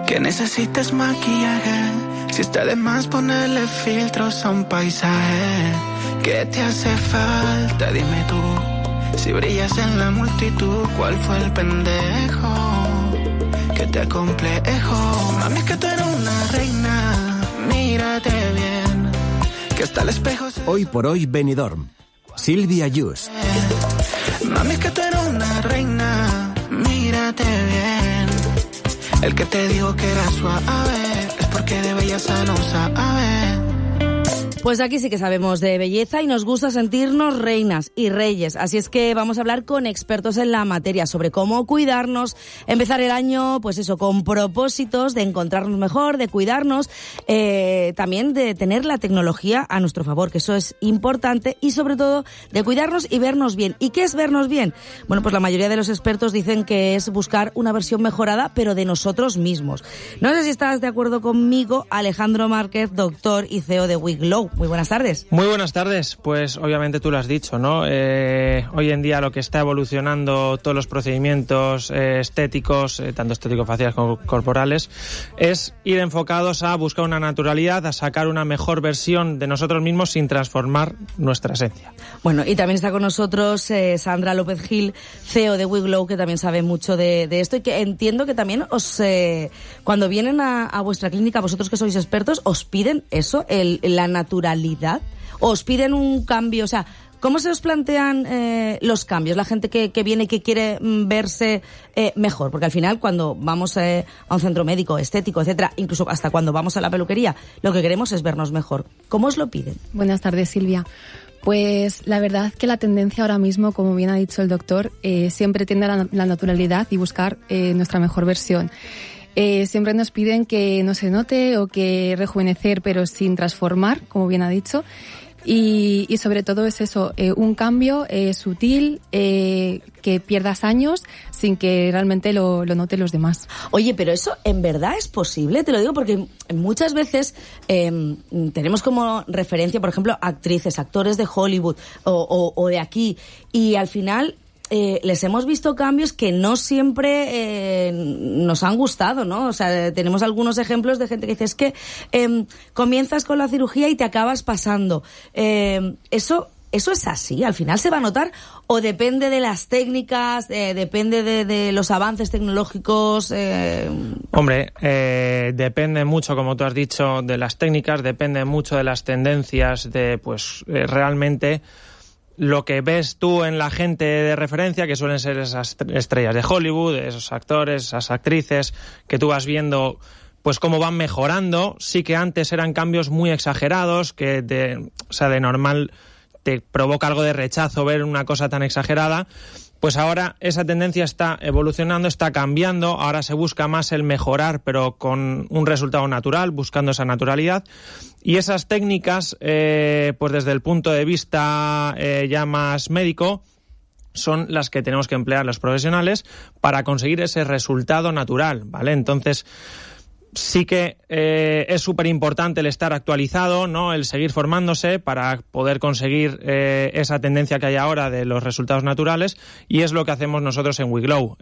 Que necesites maquillaje, si está de más ponerle filtros a un paisaje. ¿Qué te hace falta? Dime tú. Si brillas en la multitud, ¿cuál fue el pendejo que te acomplejo? Mami, es que tú eres una reina, mírate bien, que hasta el espejo se... Hoy por hoy Benidorm. Silvia Yus. Mami, es que tú eres una reina, mírate bien. El que te dijo que era suave es porque de belleza no sabe. Pues aquí sí que sabemos de belleza y nos gusta sentirnos reinas y reyes. Así es que vamos a hablar con expertos en la materia sobre cómo cuidarnos, empezar el año, pues eso, con propósitos de encontrarnos mejor, de cuidarnos, también de tener la tecnología a nuestro favor, que eso es importante, y sobre todo de cuidarnos y vernos bien. ¿Y qué es vernos bien? Bueno, pues la mayoría de los expertos dicen que es buscar una versión mejorada, pero de nosotros mismos. No sé si estás de acuerdo conmigo, Alejandro Márquez, doctor y CEO de WeGlow. Muy buenas tardes. Muy buenas tardes. Pues obviamente tú lo has dicho, ¿no? Hoy en día lo que está evolucionando todos los procedimientos estéticos, tanto estéticos faciales como corporales, es ir enfocados a buscar una naturalidad, a sacar una mejor versión de nosotros mismos sin transformar nuestra esencia. Bueno, y también está con nosotros Sandra López Gil, CEO de WeGlow, que también sabe mucho de esto y que entiendo que también os cuando vienen a vuestra clínica, vosotros que sois expertos, os piden eso, la naturalidad. ¿O os piden un cambio? O sea, ¿cómo se os plantean los cambios? La gente que viene y que quiere verse mejor. Porque al final, cuando vamos a un centro médico, estético, etcétera, incluso hasta cuando vamos a la peluquería, lo que queremos es vernos mejor. ¿Cómo os lo piden? Buenas tardes, Silvia. Pues la verdad que la tendencia ahora mismo, como bien ha dicho el doctor, siempre tiende a la naturalidad y buscar nuestra mejor versión. Siempre nos piden que no se note o que rejuvenecer pero sin transformar, como bien ha dicho. Y sobre todo es eso, un cambio sutil, que pierdas años sin que realmente lo noten los demás. Oye, pero eso en verdad es posible, te lo digo porque muchas veces tenemos como referencia, por ejemplo, actrices, actores de Hollywood o de aquí, y al final... les hemos visto cambios que no siempre nos han gustado, ¿no? O sea, tenemos algunos ejemplos de gente que dice, es que comienzas con la cirugía y te acabas pasando. ¿Eso es así? ¿Al final se va a notar? ¿O depende de las técnicas, depende de los avances tecnológicos? Hombre, depende mucho, como tú has dicho, de las técnicas, depende mucho de las tendencias, de pues realmente... Lo que ves tú en la gente de referencia, que suelen ser esas estrellas de Hollywood, esos actores, esas actrices, que tú vas viendo pues cómo van mejorando. Sí que antes eran cambios muy exagerados, que de normal te provoca algo de rechazo ver una cosa tan exagerada. Pues ahora esa tendencia está evolucionando, está cambiando, ahora se busca más el mejorar, pero con un resultado natural, buscando esa naturalidad. Y esas técnicas, pues desde el punto de vista ya más médico, son las que tenemos que emplear los profesionales para conseguir ese resultado natural, ¿vale? Entonces... sí que es súper importante el estar actualizado, ¿no? El seguir formándose para poder conseguir esa tendencia que hay ahora de los resultados naturales, y es lo que hacemos nosotros en WeGlow.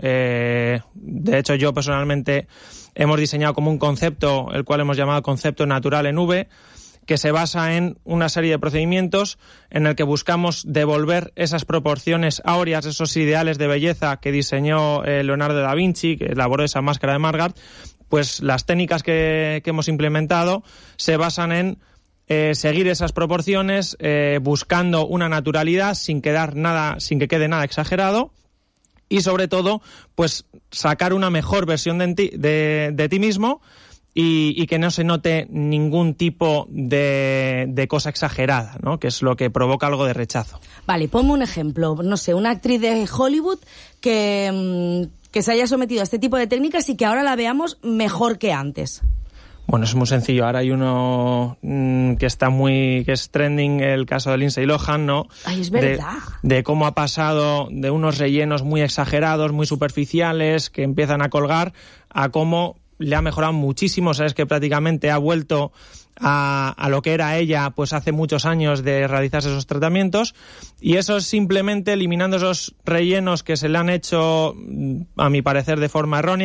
De hecho, yo personalmente hemos diseñado como un concepto, el cual hemos llamado concepto natural en V, que se basa en una serie de procedimientos en el que buscamos devolver esas proporciones áureas, esos ideales de belleza que diseñó Leonardo da Vinci, que elaboró esa máscara de Margard. Pues las técnicas que hemos implementado se basan en seguir esas proporciones, buscando una naturalidad sin que quede nada exagerado, y sobre todo, pues sacar una mejor versión de ti mismo y que no se note ningún tipo de cosa exagerada, ¿no? Que es lo que provoca algo de rechazo. Vale, ponme un ejemplo. No sé, una actriz de Hollywood que se haya sometido a este tipo de técnicas y que ahora la veamos mejor que antes. Bueno, es muy sencillo. Ahora hay uno que es trending, el caso de Lindsay Lohan, ¿no? Ay, es verdad. De cómo ha pasado de unos rellenos muy exagerados, muy superficiales, que empiezan a colgar, a cómo le ha mejorado muchísimo. Sabes que prácticamente ha vuelto a lo que era ella pues hace muchos años de realizarse esos tratamientos, y eso es simplemente eliminando esos rellenos que se le han hecho, a mi parecer, de forma errónea.